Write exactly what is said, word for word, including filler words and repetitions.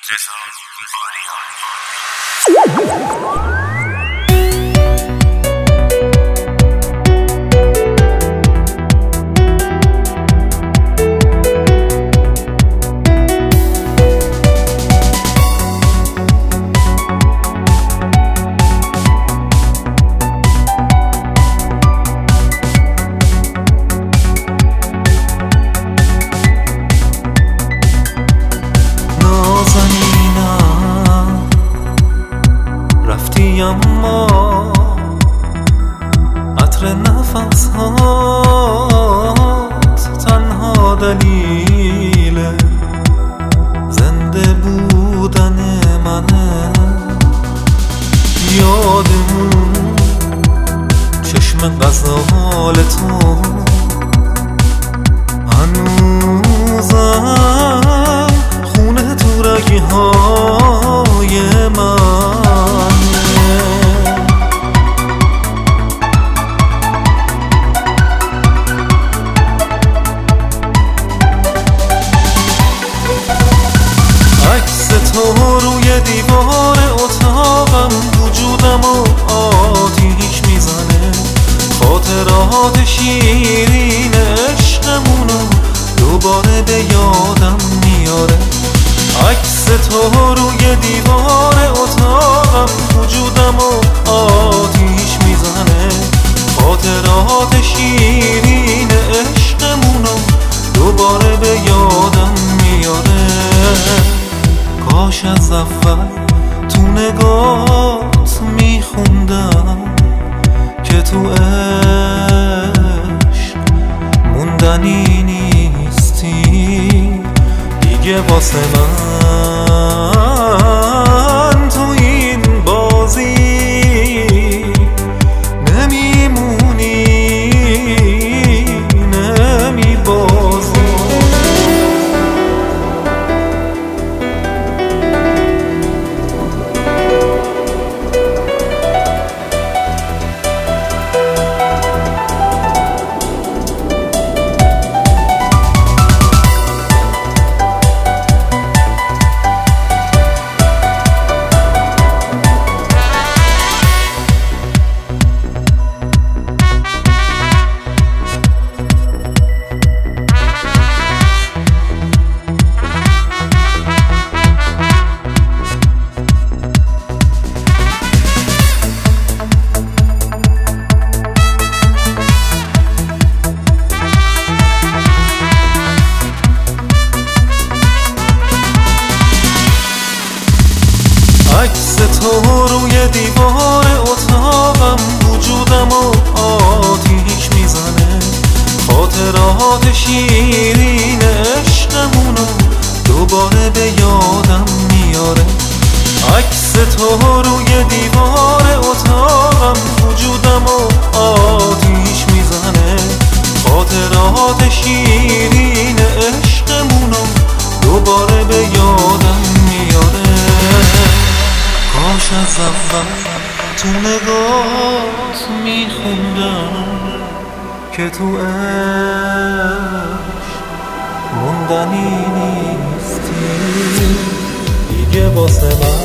اما عطر نفس هات تنها دلیل زنده بودن منه. یادمون چشم غزال تو هنوزم خونه تو رگی های من. عکس تو روی دیوار اتاقم وجودمو آتیش میزنه. خاطرات شیرین عشقمونو دوباره به یادم میاره. عکس تو روی دیوار اتاقم وجودمو آتیش میزنه. خاطرات شیرین عشقمونو دوباره به یادم میاره. کاش از اول تو نگات میخوندم که تو عشق موندنی نیستی دیگه. واسه من تو این بازی نمیمونی نمیبازی. عکس تو روی دیوار اتاقم وجودمو آتیش میزنه. خاطرات شیرین عشقمونو دوباره به یادم میاره. عکس تو روی دیوار اتاقم وجودمو آتیش میزنه. خاطرات شیرین عشقمونو دوباره به یادم میاره. کاش از اول تو نگات میخوندم که تو عشق موندنی نیستی دیگه. واسه من